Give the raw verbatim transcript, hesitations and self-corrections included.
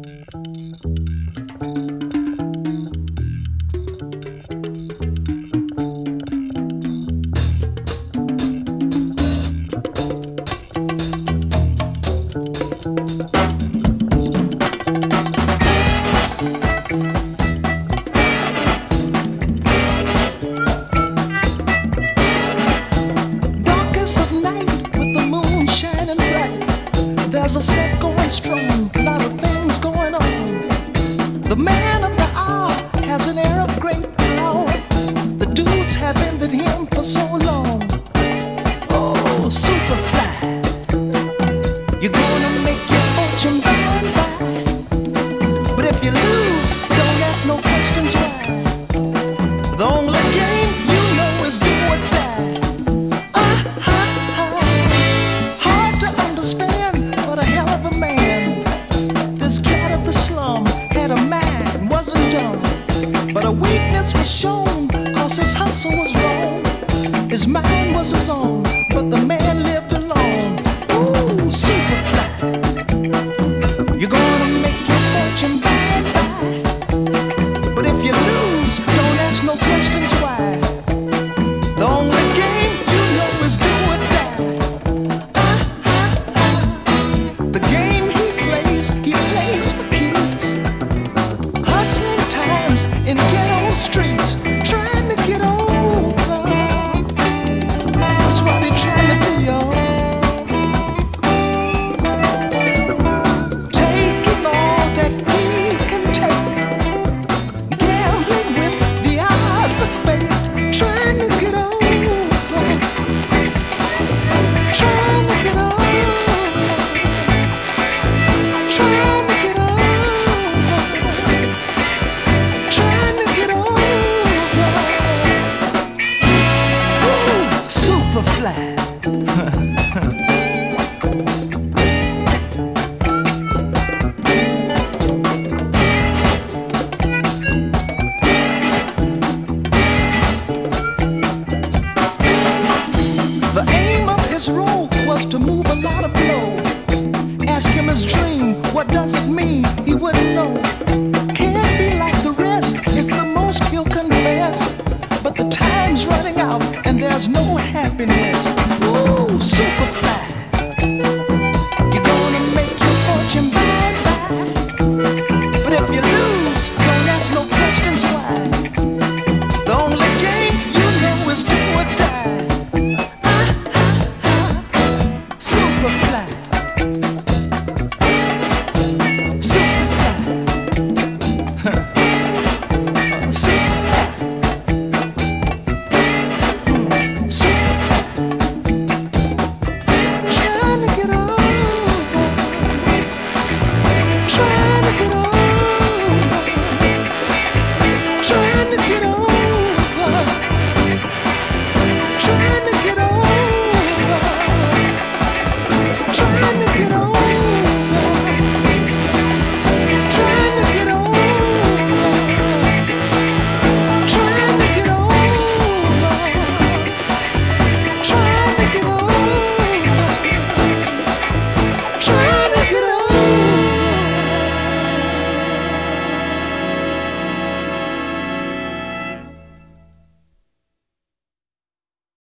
There's a set going strong, a lot of things going on. The man of the hour has an air of great power. The dudes have envied him for so long. Oh, Superfly, you're gonna make your fortune by and by. But if you lose, don't ask no questions why. The only game you know is do or die. Ah, ha, ha. Hard to understand, but a hell of a man. This cat of the slum had a mind, wasn't dumb. But a weakness was shown, cause his hustle was wrong. His mind was his own, but the man lived alone. Ooh, Superfly, you're gonna make your fortune by and by. But if you lose, don't ask no questions why. The only game you know is do or die. Ah, ah, ah. The game he plays, he plays for keys. Hustling times in ghetto streets, trying to get over. That's what they're trying to do, y'all. Taking all that he can take, gambling with the odds of fate, trying to get over, trying to get over, trying to get over, trying to get over. Ooh, Superfly. The aim of his role was to move a lot of blow. Ask him his dream, what does it mean? He wouldn't know. Can't be like the rest, it's the most he'll confess. But the time's running out and there's no happiness. Ooh, Superfly.